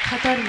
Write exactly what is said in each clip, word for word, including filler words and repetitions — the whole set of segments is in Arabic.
خطرنا.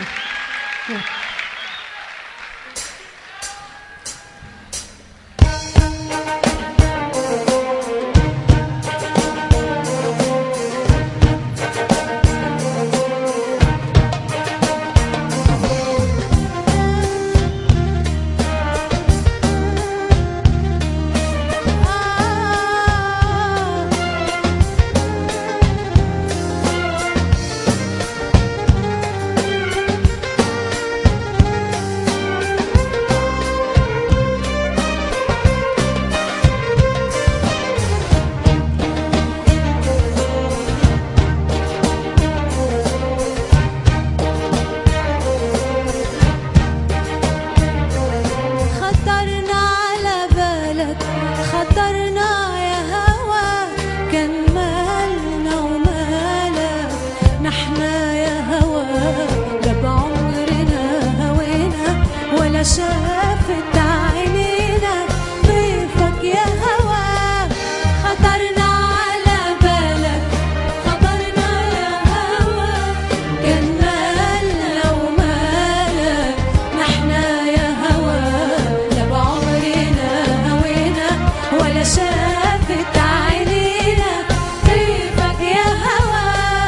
شافت عينينا ضيفك يا هوا، خطرنا على بالك خطرنا يا هوا، كان مالنا ومالك نحنا يا هوا، لا بعمرنا هوينا ولا شافت عينينا ضيفك يا هوا.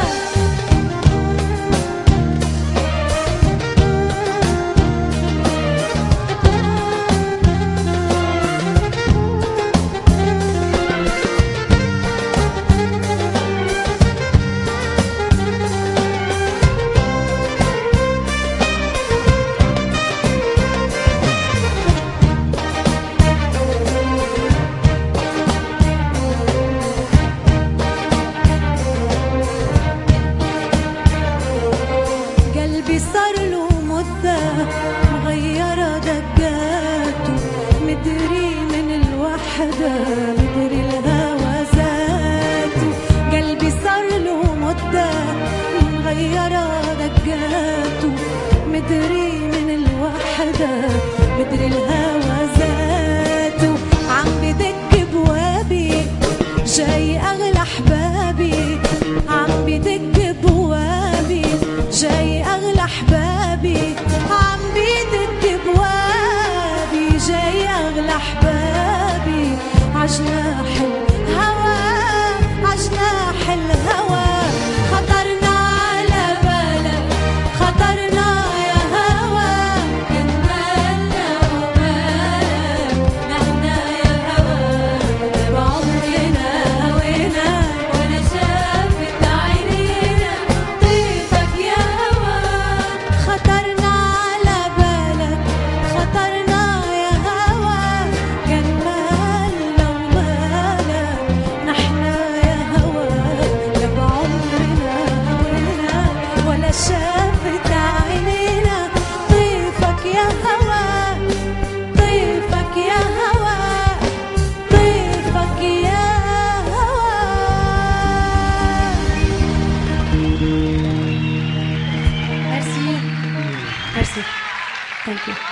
صار له مدة مغيرة دقاته، مدري من الوحدة مدري الهوى ذاته، قلبي صار له مدة مغيرة دقاته، مدري من الوحدة مدري الهوى ذاته، عم بدق بوابي جاي أغلى أحبابي، عم بدق بوابي جاي أغلى أحبابي، عم بيدق بوابي جاي أغلى أحبابي، عجناح الهوى عجناح الهوى، خطرنا على بالك خطرنا يا هوى، كان مالنا ومالك نحنا يا هوى، لا بعمرنا هوينا ولا شافت عينينا ضيفك يا هوى، خطرنا على بالك خطرنا يا هوى، كان مالنا ومالك نحنا يا هوى، لا بعمرنا هوينا ولا شافت عينينا ضيفك يا هوى، ضيفك يا هوى، ضيفك يا هوى. Merci. Merci. Thank you.